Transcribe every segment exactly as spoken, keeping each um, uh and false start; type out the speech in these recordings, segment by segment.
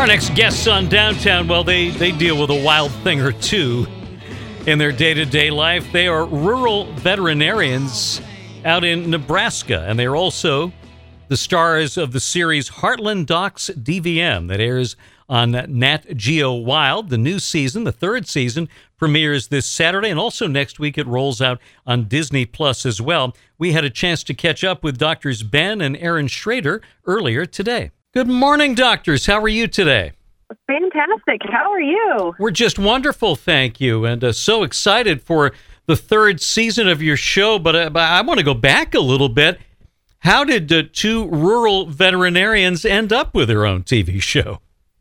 Our next guests on Downtown, well, they, they deal with a wild thing or two in their day-to-day life. They are rural veterinarians out in Nebraska, and they're also the stars of the series Heartland Docs D V M that airs on Nat Geo Wild. The new season, the third season, premieres this Saturday, and also next week it rolls out on Disney Plus as well. We had a chance to catch up with Doctors Ben and Erin Schrader earlier today. Good morning, doctors. How are you today? Fantastic. How are you? We're just wonderful, thank you, and uh, so excited for the third season of your show. But, uh, but I want to go back a little bit. How did uh, two rural veterinarians end up with their own T V show?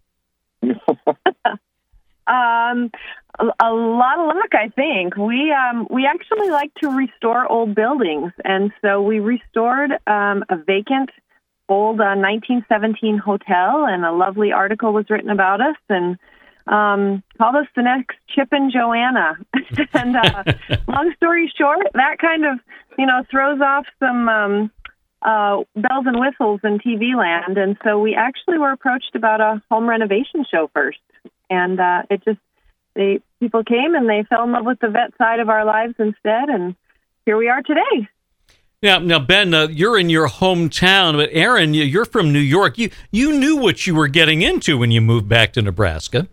um, a, a lot of luck, I think. We um, we actually like to restore old buildings, and so we restored um, a vacant old uh, nineteen seventeen hotel, and a lovely article was written about us, and um, called us the next Chip and Joanna. and uh, long story short, that kind of, you know, throws off some um, uh, bells and whistles in T V land. And so we actually were approached about a home renovation show first. And uh, it just, they people came and they fell in love with the vet side of our lives instead. And here we are today. Now, now, Ben, uh, you're in your hometown, but Erin, you're from New York. You you knew what you were getting into when you moved back to Nebraska.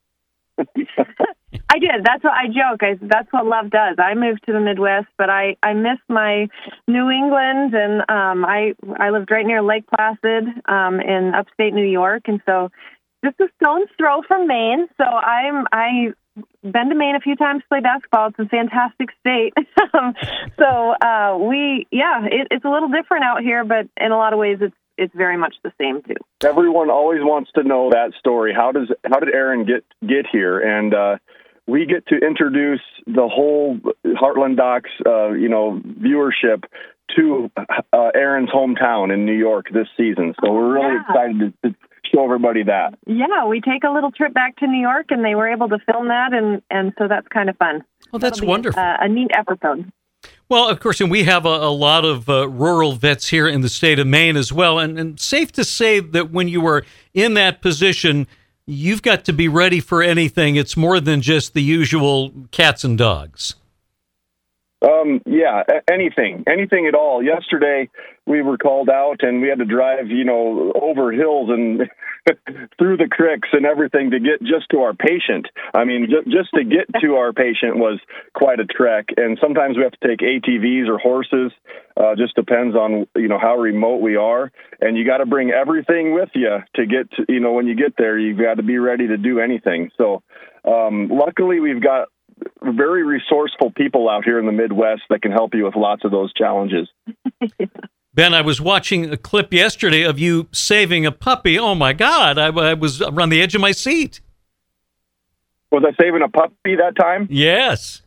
I did. That's what I joke. I, that's what love does. I moved to the Midwest, but I, I miss my New England, and um, I I lived right near Lake Placid um, in upstate New York, and so just a stone's throw from Maine. So I'm I. been to Maine a few times to play basketball. It's a fantastic state. um, so uh, we, yeah, it, it's a little different out here, but in a lot of ways, it's it's very much the same too. Everyone always wants to know that story. How does how did Erin get get here? And uh, we get to introduce the whole Heartland Docs, uh, you know, viewership to uh, Erin's hometown in New York this season. So we're really yeah. excited to. to show everybody that. Yeah, we take a little trip back to New York, and they were able to film that, and, and so that's kind of fun. Well, that's wonderful. A, a neat episode. Well, of course, and we have a, a lot of uh, rural vets here in the state of Maine as well, and, and safe to say that when you were in that position, you've got to be ready for anything. It's more than just the usual cats and dogs. Um, yeah, anything, anything at all. Yesterday, we were called out, and we had to drive, you know, over hills and through the creeks and everything to get just to our patient. I mean, ju- just to get to our patient was quite a trek, and sometimes we have to take A T Vs or horses. Uh, just depends on, you know, how remote we are, and you got to bring everything with you to get to, you know, when you get there, you've got to be ready to do anything. So, um, luckily, we've got very resourceful people out here in the Midwest that can help you with lots of those challenges. Ben, I was watching a clip yesterday of you saving a puppy. Oh, my God. I, I was on the edge of my seat. Was I saving a puppy that time? Yes.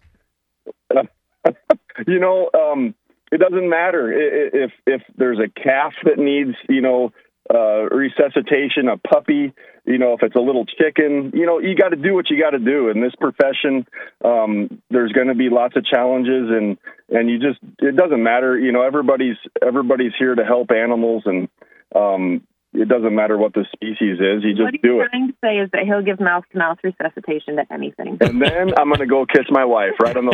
you know, um, it doesn't matter if if there's a calf that needs, you know, uh, resuscitation, a puppy, you know, if it's a little chicken, you know, you got to do what you got to do in this profession. Um, there's going to be lots of challenges, and, and you just, it doesn't matter. You know, everybody's, everybody's here to help animals, and, um, it doesn't matter what the species is. You just do it. What he's trying to say is that he'll give mouth-to-mouth resuscitation to anything. And then I'm going to go kiss my wife right on the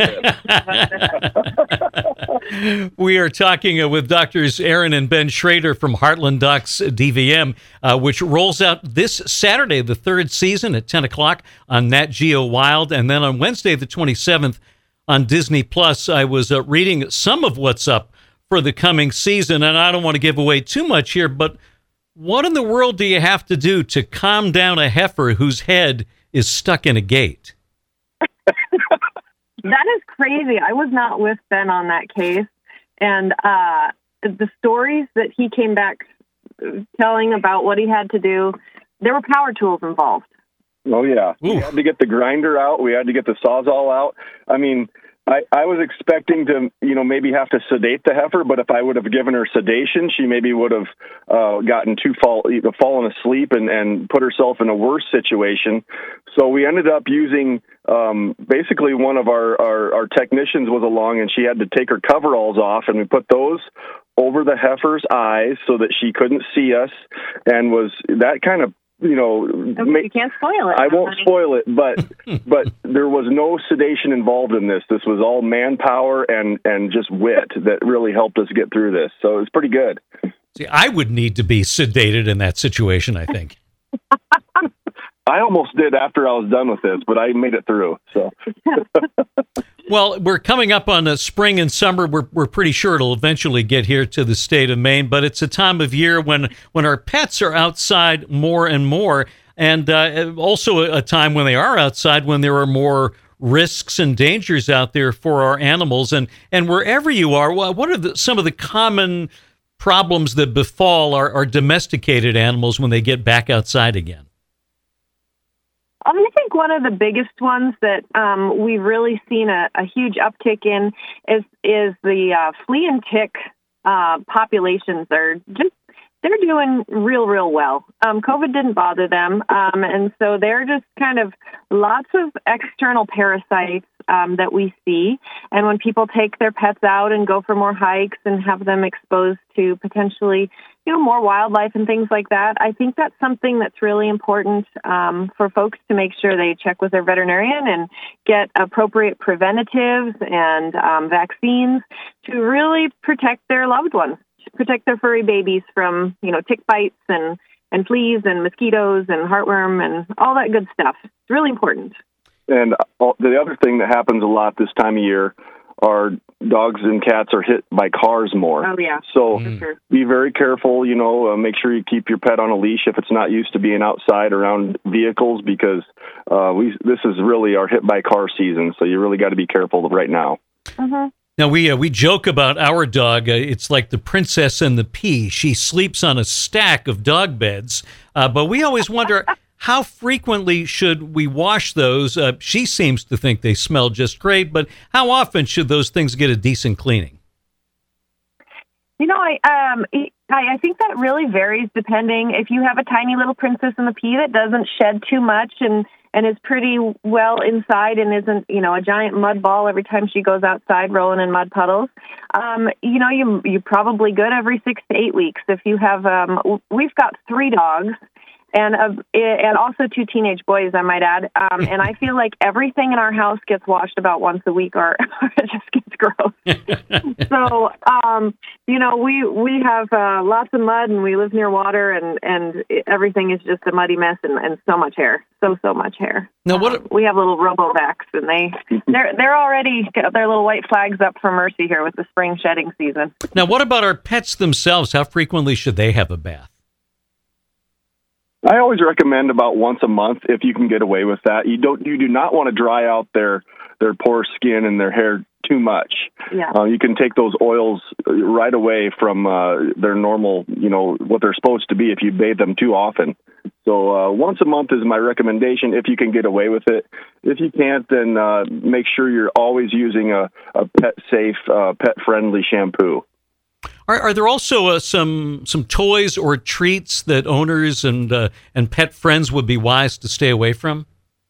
lips. We are talking uh, with Doctors Erin and Ben Schrader from Heartland Docs D V M, uh, which rolls out this Saturday, the third season at ten o'clock on Nat Geo Wild. And then on Wednesday, the twenty-seventh on Disney Plus. I was uh, reading some of what's up for the coming season, and I don't want to give away too much here, but what in the world do you have to do to calm down a heifer whose head is stuck in a gate? That is crazy. I was not with Ben on that case. And uh, the stories that he came back telling about what he had to do, there were power tools involved. Oh, yeah. Ooh. We had to get the grinder out. We had to get the Sawzall out. I mean, I, I was expecting to, you know, maybe have to sedate the heifer, but if I would have given her sedation, she maybe would have uh, gotten too fall, you know, fallen asleep and, and put herself in a worse situation. So we ended up using um, basically one of our, our, our technicians was along, and she had to take her coveralls off, and we put those over the heifer's eyes so that she couldn't see us, and was that kind of you know, Okay, ma- you can't spoil it. I won't honey. spoil it, but but there was no sedation involved in this. This was all manpower and and just wit that really helped us get through this. So it's pretty good. See, I would need to be sedated in that situation, I think. I almost did after I was done with this, but I made it through. So, Well, we're coming up on the spring and summer. We're we're pretty sure it'll eventually get here to the state of Maine, but it's a time of year when when our pets are outside more and more, and uh, also a, a time when they are outside when there are more risks and dangers out there for our animals. And and wherever you are, what are the, some of the common problems that befall our, our domesticated animals when they get back outside again? I think one of the biggest ones that um, we've really seen a, a huge uptick in is is the uh, flea and tick uh, populations are just they're doing real real well. Um, COVID didn't bother them, um, and so they're just kind of lots of external parasites um, that we see. And when people take their pets out and go for more hikes and have them exposed to potentially, you know, more wildlife and things like that, I think that's something that's really important um, for folks to make sure they check with their veterinarian and get appropriate preventatives and um, vaccines to really protect their loved ones, protect their furry babies from, you know, tick bites and, and fleas and mosquitoes and heartworm and all that good stuff. It's really important. and the other thing that happens a lot this time of year are dogs and cats are hit by cars more. Oh, yeah. So For sure. be very careful, you know, uh, make sure you keep your pet on a leash if it's not used to being outside around vehicles, because uh, we this is really our hit by car season. So you really got to be careful right now. Mm-hmm. Now, we uh, we joke about our dog. Uh, it's like the princess and the pea. She sleeps on a stack of dog beds. Uh, but we always wonder, how frequently should we wash those? Uh, she seems to think they smell just great, but how often should those things get a decent cleaning? You know, I um, I, I think that really varies depending. If you have a tiny little princess in the pea that doesn't shed too much and, and is pretty well inside and isn't, you know, a giant mud ball every time she goes outside rolling in mud puddles, um, you know, you, you're probably good every six to eight weeks. If you have, um, we've got three dogs. And uh, and also two teenage boys, I might add. Um, and I feel like everything in our house gets washed about once a week, or it just gets gross. So, um, you know, we we have uh, lots of mud, and we live near water, and, and everything is just a muddy mess, and, and so much hair, so so much hair. Now, what Um, we have little robovacs, and they they're they're already got their little white flags up for mercy here with the spring shedding season. now what about our pets themselves? How frequently should they have a bath? I always recommend about once a month if you can get away with that. You don't, you do not want to dry out their their poor skin and their hair too much. Yeah. Uh, you can take those oils right away from uh, their normal, you know, what they're supposed to be if you bathe them too often. So uh, once a month is my recommendation if you can get away with it. If you can't, then uh, make sure you're always using a, a pet-safe, uh, pet-friendly shampoo. Are, are there also uh, some some toys or treats that owners and uh, and pet friends would be wise to stay away from?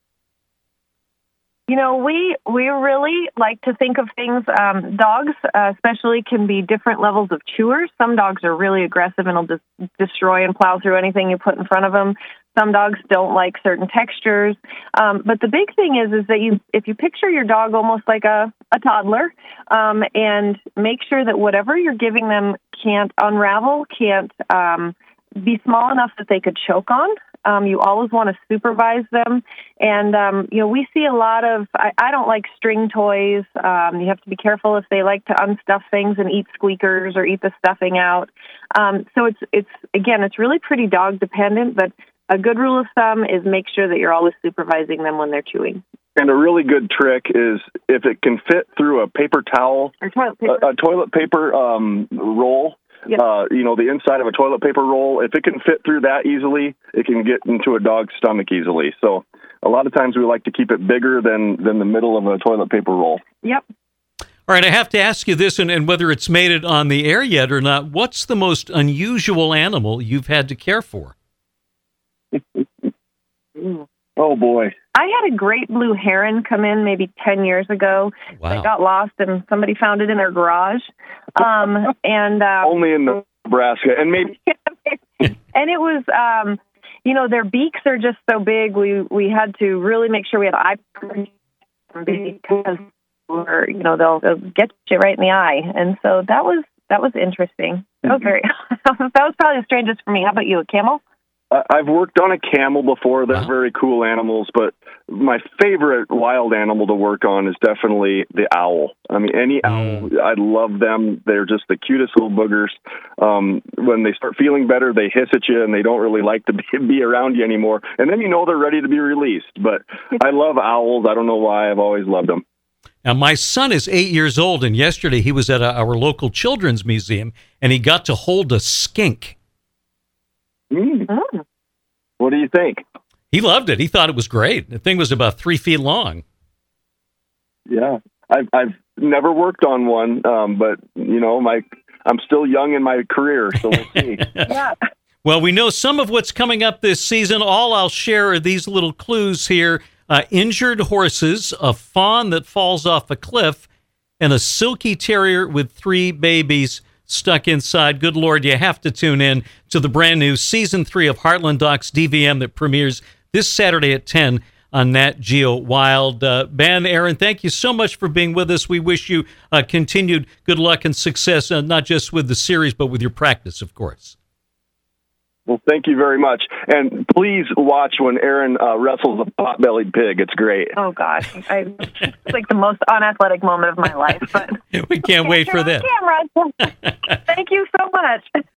You know, we we really like to think of things. Um, dogs, uh, especially, can be different levels of chewers. Some dogs are really aggressive and will just destroy and plow through anything you put in front of them. Some dogs don't like certain textures. Um, but the big thing is, is that you, if you picture your dog almost like a, a toddler, um, and make sure that whatever you're giving them can't unravel, can't um, be small enough that they could choke on. Um, you always want to supervise them. And, um, you know, we see a lot of, I, I don't like string toys. Um, you have to be careful if they like to unstuff things and eat squeakers or eat the stuffing out. Um, so it's, it's, again, it's really pretty dog dependent, but a good rule of thumb is make sure that you're always supervising them when they're chewing. And a really good trick is if it can fit through a paper towel, Or toilet paper. a, a toilet paper um, roll, Yep. uh, you know, the inside of a toilet paper roll, if it can fit through that easily, it can get into a dog's stomach easily. So a lot of times we like to keep it bigger than, than the middle of a toilet paper roll. Yep. All right, I have to ask you this, and, and whether it's made it on the air yet or not, what's the most unusual animal you've had to care for? Oh, boy. I had a great blue heron come in maybe ten years ago. Wow. They got lost and somebody found it in their garage. Um, and uh, Only in Nebraska. And maybe and it was, um, you know, their beaks are just so big. We we had to really make sure we had eye protection because, or, you know, they'll, they'll get you right in the eye. And so that was that was interesting. That was very that was probably the strangest for me. How about you, a camel? Uh, I've worked on a camel before. They're Wow. very cool animals, but my favorite wild animal to work on is definitely the owl. I mean, any owl, I love them. They're just the cutest little boogers. Um, when they start feeling better, they hiss at you, and they don't really like to be, be around you anymore. And then you know they're ready to be released. But I love owls. I don't know why. I've always loved them. Now, my son is eight years old, and yesterday he was at a, our local children's museum, and he got to hold a skink. Mm. Mm. What do you think? He loved it. He thought it was great. The thing was about three feet long. Yeah, I've I've never worked on one, um, but you know, my I'm still young in my career, so we'll see. Yeah. Well, we know some of what's coming up this season. All I'll share are these little clues here. Uh, injured horses, a fawn that falls off a cliff, and a silky terrier with three babies stuck inside. Good Lord, you have to tune in to the brand new season three of Heartland Docs D V M that premieres this Saturday at ten on Nat Geo Wild. Uh, Ben, Aaron, thank you so much for being with us. We wish you uh, continued good luck and success, uh, not just with the series, but with your practice, of course. Well, thank you very much. And please watch when Aaron uh, wrestles a pot-bellied pig. It's great. Oh, gosh. I, it's like the most unathletic moment of my life. But We can't wait for that. Camera. Thank you so much.